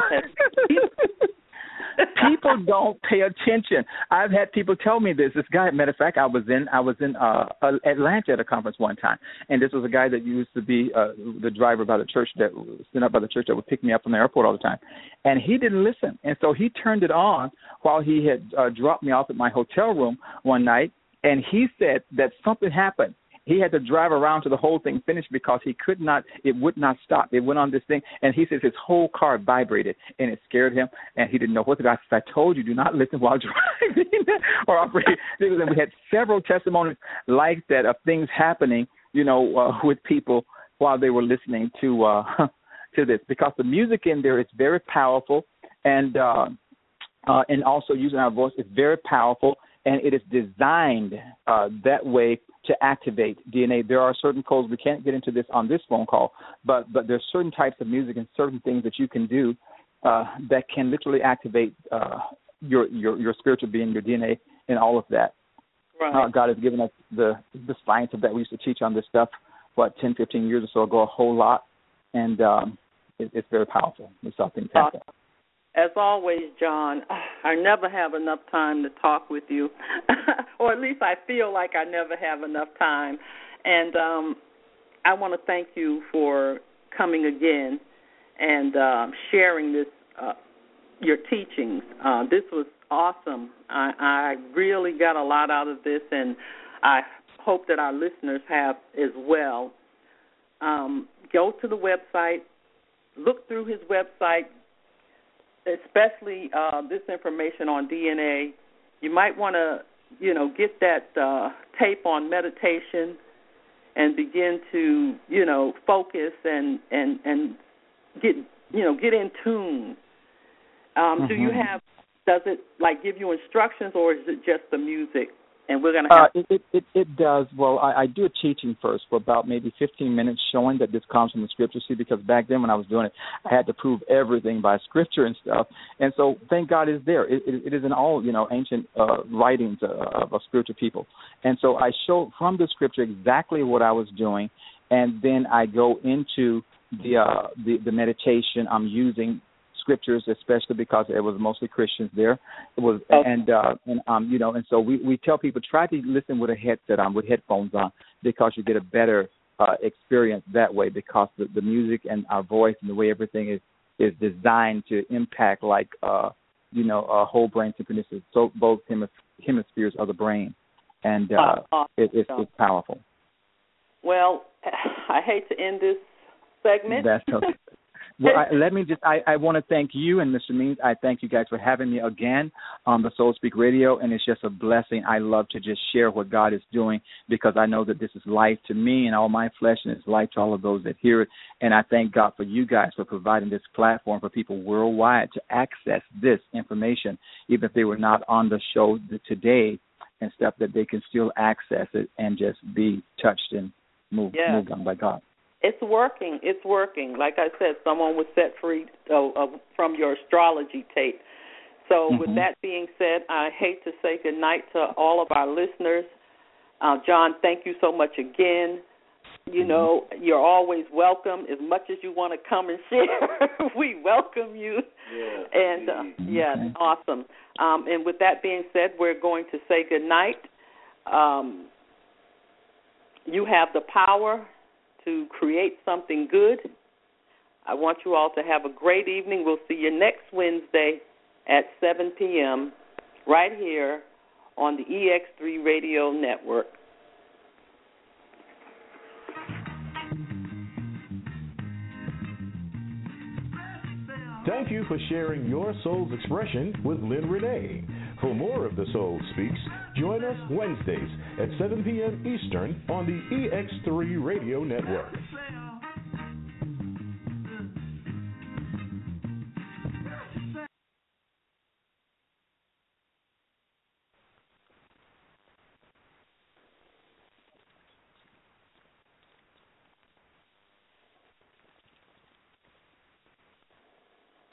People don't pay attention. I've had people tell me this. This guy, matter of fact, I was in Atlanta at a conference one time, and this was a guy that used to be the driver by the church that was sent up by the church that would pick me up from the airport all the time, and he didn't listen, and so he turned it on while he had dropped me off at my hotel room one night, and he said that something happened. He had to drive around to the whole thing finished because he could not, it would not stop. It went on this thing, and he says his whole car vibrated, and it scared him, and he didn't know what to do. I said, I told you, do not listen while driving or operating. And we had several testimonies like that of things happening, with people while they were listening to this, because the music in there is very powerful, and also using our voice is very powerful, and it is designed that way to activate DNA. There are certain codes. We can't get into this on this phone call, but there's certain types of music and certain things that you can do that can literally activate your spiritual being, your DNA, and all of that. Right. God has given us the science of that. We used to teach on this stuff, 10, 15 years or so ago, a whole lot, and it's very powerful. It's something happen. As always, John, I never have enough time to talk with you, or at least I feel like I never have enough time. And I want to thank you for coming again and sharing this, your teachings. This was awesome. I really got a lot out of this, and I hope that our listeners have as well. Go to the website, look through his website, especially this information on DNA. You might want to, get that tape on meditation and begin to, focus and get in tune. Do you have? Does it give you instructions, or is it just the music? And we're going to have it does. Well, I do a teaching first for about maybe 15 minutes, showing that this comes from the Scripture. See, because back then when I was doing it, I had to prove everything by Scripture and stuff. And so, thank God it's there. It is in all ancient writings of spiritual people. And so I show from the Scripture exactly what I was doing, and then I go into the meditation. I'm using Scriptures, especially because it was mostly Christians there. It was, and so we tell people, try to listen with a headset on, with headphones on, because you get a better experience that way, because the music and our voice and the way everything is designed to impact a whole brain synchronicity, so both hemispheres of the brain, and it's powerful. Well, I hate to end this segment. That's okay. Well, I want to thank you and Mr. Means. I thank you guys for having me again on the Soul Speak Radio, and it's just a blessing. I love to just share what God is doing, because I know that this is life to me and all my flesh, and it's life to all of those that hear it. And I thank God for you guys for providing this platform for people worldwide to access this information, even if they were not on the show today and stuff, that they can still access it and just be touched and moved on by God. It's working. It's working. Like I said, someone was set free from your astrology tape. So with that being said, I hate to say goodnight to all of our listeners. John, thank you so much again. You're always welcome. As much as you want to come and share, we welcome you. Yeah, and awesome. And with that being said, we're going to say goodnight. You have the power to create something good. I want you all to have a great evening. We'll see you next Wednesday at 7 p.m. right here on the EX3 Radio Network. Thank you for sharing your soul's expression with Lynn Renee. For more of The Soul Speaks, join us Wednesdays at 7 p.m. Eastern on the EX3 Radio Network.